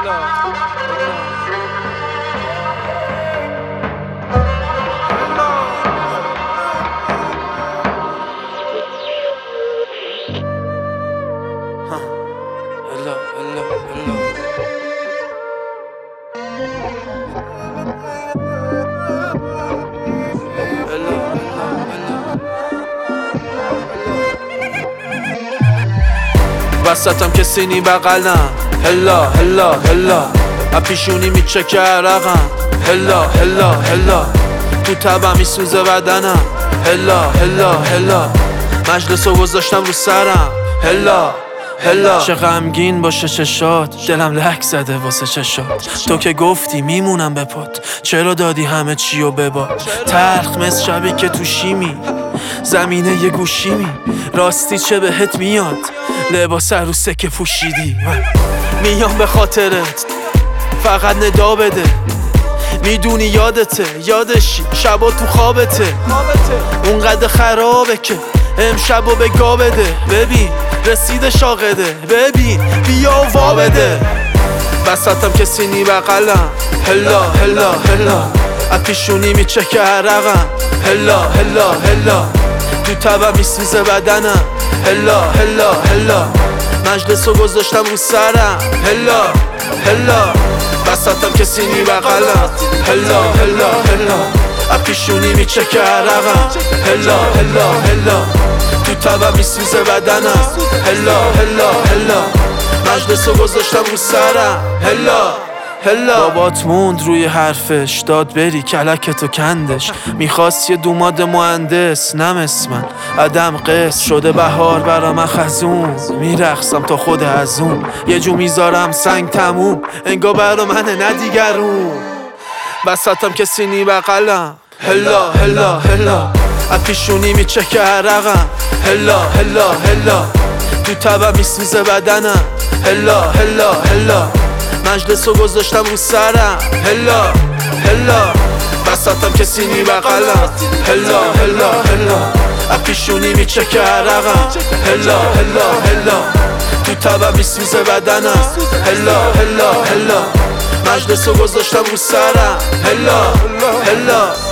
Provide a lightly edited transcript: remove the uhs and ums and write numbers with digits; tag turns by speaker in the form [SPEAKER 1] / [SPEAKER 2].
[SPEAKER 1] وسطم کسی نی بغلم، هلا هلا هلا اپیشونی میچکه عرقم، هلا هلا هلا تو تبم میسوزه بدنم، هلا هلا هلا مجلسو گذاشتم رو سرم، هلا هلا چه غمگین باشه چشات، دلم لک زده واسه چشات. تو که گفتی میمونم به پات، چرا دادی همه چیو بباد؟ تلخ مثل شبی که تو شیمی زمینه یه گوشیمی، راستی چه بهت میاد لباس عروسه که پوشیدی؟ میام به خاطرت فقط ندا بده، میدونی یادته یادشی شبا تو خوابته، اونقدر خرابه که امشبو به گا بده. ببین رسیده شاقده، ببین بیا و وا بده. وسطم کسی نی بغلم، هلا هلا هلا اپیشونی میچکه عرقم، هلا هلا هلا تو تبم میسوزه بدنم، هلا هلا هلا مجلسو گذاشتم رو سرم، هلا هلا وسطم کسی نی بغلم، هلا هلا هلا اپیشونی میچکه عرقم، هلا هلا هلا تو تبم میسوزه بدنم، هلا هلا هلا مجلسو گذاشتم رو سرم، هلا هلا بابات موند روی حرفش، داد بری کلکتو کندش، میخواست یه دوماد مهندس نمس من عدم قص شده بهار برا من خزون، میرخصم تا خود ازون یه جو میذارم سنگ تموم انگا برا منه ندیگرون. وسطم کسی نی بغلم، هلا هلا هلا اپیشونی میچکه عرقم، هلا هلا هلا تو تبم میسوزه بدنم، هلا هلا هلا مجلسو گذاشتم رو سرم، هلا هلا وسطم کسی نی بغلم، هلا هلا هلا اپیشونی میچکه عرقم، هلا هلا هلا تو تبم میسوزه بدنم، هلا هلا هلا مجلسو گذاشتم رو سرم، هلا هلا